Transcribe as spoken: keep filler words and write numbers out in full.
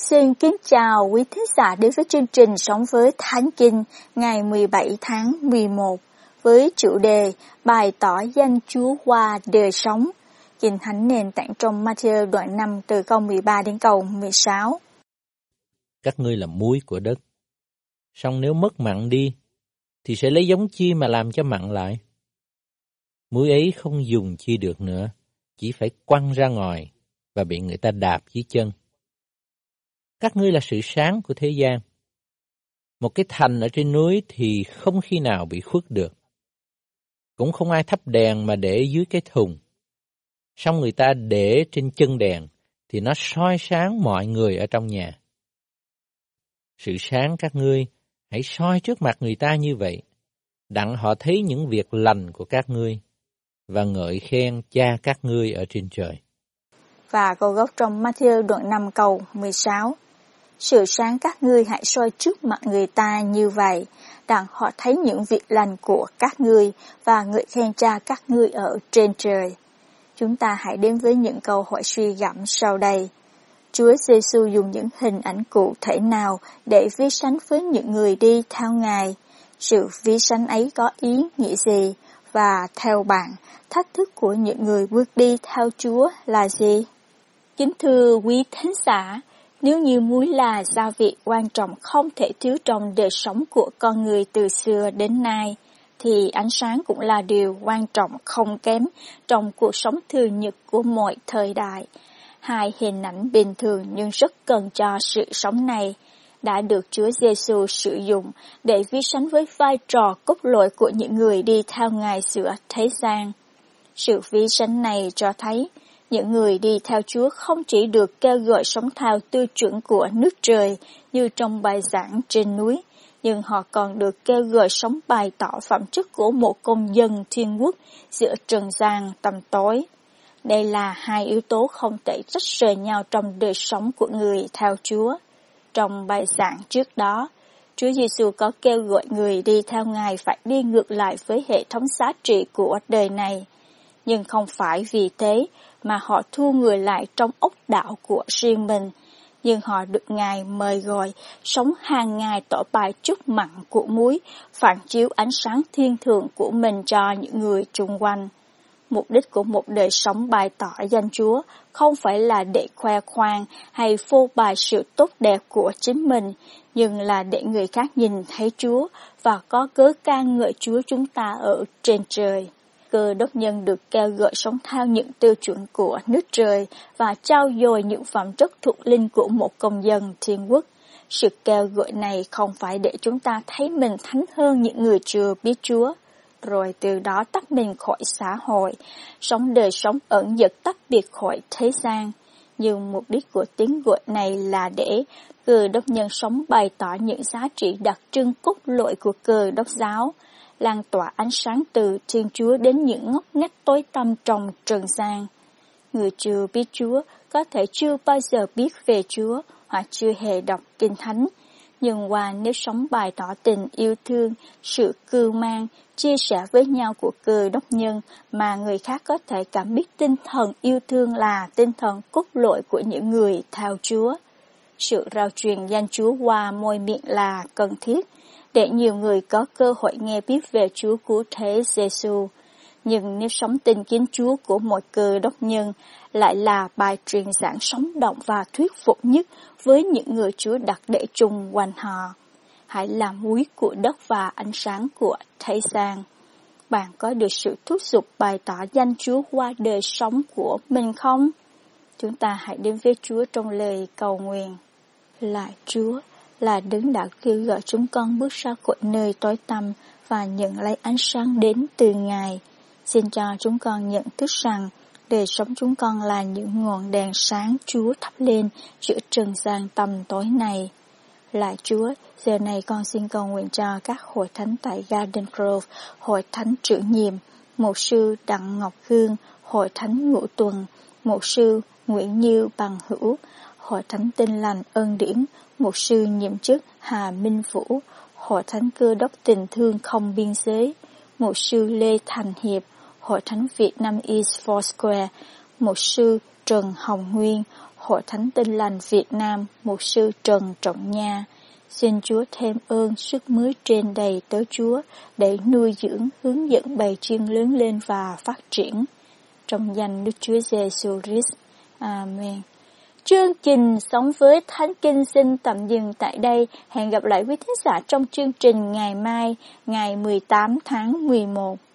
Xin kính chào quý thính giả đến với chương trình Sống với Thánh Kinh ngày mười bảy tháng mười một với chủ đề bày tỏ danh Chúa qua đời sống. Kinh Thánh nền tảng trong Ma-thi-ơ đoạn năm từ câu mười ba đến câu mười sáu. Các ngươi là muối của đất. Song nếu mất mặn đi, thì sẽ lấy giống chi mà làm cho mặn lại? Muối ấy không dùng chi được nữa, chỉ phải quăng ra ngoài và bị người ta đạp dưới chân. Các ngươi là sự sáng của thế gian. Một cái thành ở trên núi thì không khi nào bị khuất được. Cũng không ai thắp đèn mà để dưới cái thùng. Xong người ta để trên chân đèn thì nó soi sáng mọi người ở trong nhà. Sự sáng các ngươi hãy soi trước mặt người ta như vậy, đặng họ thấy những việc lành của các ngươi và ngợi khen Cha các ngươi ở trên trời. Và câu gốc trong Ma-thi-ơ đoạn năm câu mười sáu. Sự sáng các ngươi hãy soi trước mặt người ta như vậy, đặng họ thấy những việc lành của các ngươi và ngợi khen Cha các ngươi ở trên trời. Chúng ta hãy đến với những câu hỏi suy gẫm sau đây. Chúa Giêsu dùng những hình ảnh cụ thể nào để ví sánh với những người đi theo Ngài? Sự ví sánh ấy có ý nghĩa gì? Và theo bạn, thách thức của những người bước đi theo Chúa là gì? Kính thưa quý thính giả, nếu như muối là gia vị quan trọng không thể thiếu trong đời sống của con người từ xưa đến nay, thì ánh sáng cũng là điều quan trọng không kém trong cuộc sống thường nhật của mọi thời đại. Hai hình ảnh bình thường nhưng rất cần cho sự sống này đã được Chúa Giêsu sử dụng để ví sánh với vai trò cốt lõi của những người đi theo Ngài giữa thế gian. Sự ví sánh này cho thấy những người đi theo Chúa không chỉ được kêu gọi sống theo tiêu chuẩn của nước trời như trong bài giảng trên núi, nhưng họ còn được kêu gọi sống bày tỏ phẩm chất của một công dân thiên quốc giữa trần gian tăm tối. Đây là hai yếu tố không thể tách rời nhau trong đời sống của người theo Chúa. Trong bài giảng trước đó, Chúa Giêsu có kêu gọi người đi theo Ngài phải đi ngược lại với hệ thống giá trị của đời này. Nhưng không phải vì thế mà họ thu người lại trong ốc đảo của riêng mình, nhưng họ được Ngài mời gọi sống hàng ngày tỏ bài chút mặn của muối, phản chiếu ánh sáng thiên thượng của mình cho những người chung quanh. Mục đích của một đời sống bày tỏ danh Chúa không phải là để khoe khoang hay phô bày sự tốt đẹp của chính mình, nhưng là để người khác nhìn thấy Chúa và có cớ ca ngợi Chúa chúng ta ở trên trời. Cơ đốc nhân được kêu gọi sống theo những tiêu chuẩn của nước trời và trao dồi những phẩm chất thuộc linh của một công dân thiên quốc. Sự kêu gọi này không phải để chúng ta thấy mình thánh hơn những người chưa biết Chúa, rồi từ đó tách mình khỏi xã hội, sống đời sống ẩn dật tách biệt khỏi thế gian. Nhưng mục đích của tiếng gọi này là để Cơ đốc nhân sống bày tỏ những giá trị đặc trưng cốt lõi của Cơ đốc giáo, lan tỏa ánh sáng từ Thiên Chúa đến những ngóc ngách tối tăm trong trần gian. Người chưa biết Chúa có thể chưa bao giờ biết về Chúa hoặc chưa hề đọc Kinh Thánh, nhưng qua nếu sống bày tỏ tình yêu thương, sự cưu mang, chia sẻ với nhau của Cơ đốc nhân mà người khác có thể cảm biết tinh thần yêu thương là tinh thần cốt lõi của những người theo Chúa. Sự rao truyền danh Chúa qua môi miệng là cần thiết để nhiều người có cơ hội nghe biết về Chúa cứu thế Giêsu. Nhưng nếu sống tin kính Chúa của một Cơ đốc nhân lại là bài truyền giảng sống động và thuyết phục nhất với những người Chúa đặt để chung quanh họ, hãy là muối của đất và ánh sáng của thế gian. Bạn có được sự thúc giục bày tỏ danh Chúa qua đời sống của mình không? Chúng ta hãy đến với Chúa trong lời cầu nguyện. Lạy Chúa, là đấng đã kêu gọi chúng con bước ra khỏi nơi tối tăm và nhận lấy ánh sáng đến từ Ngài. Xin cho chúng con nhận thức rằng đời sống chúng con là những ngọn đèn sáng Chúa thắp lên giữa trần gian tăm tối này. Lạy Chúa, giờ này con xin cầu nguyện cho các hội thánh tại Garden Grove, hội thánh trưởng nhiệm, mục sư Đặng Ngọc Hương, hội thánh Ngũ Tuần, mục sư Nguyễn Như Bằng Hữu, hội thánh Tin Lành Ân Điển, mục sư nhiệm chức Hà Minh Vũ, hội thánh Cơ đốc Tình Thương Không Biên Giới, mục sư Lê Thành Hiệp, hội thánh Việt Nam East Foursquare, mục sư Trần Hồng Nguyên, Hội Thánh Tin Lành Việt Nam, Mục sư Trần Trọng Nha. Xin Chúa thêm ơn sức mới trên đầy tớ Chúa để nuôi dưỡng, hướng dẫn bầy chiên lớn lên và phát triển. Trong danh Đức Chúa Giêsu Christ. Amen. Chương trình Sống với Thánh Kinh xin tạm dừng tại đây. Hẹn gặp lại quý thính giả trong chương trình ngày mai, ngày mười tám tháng mười một.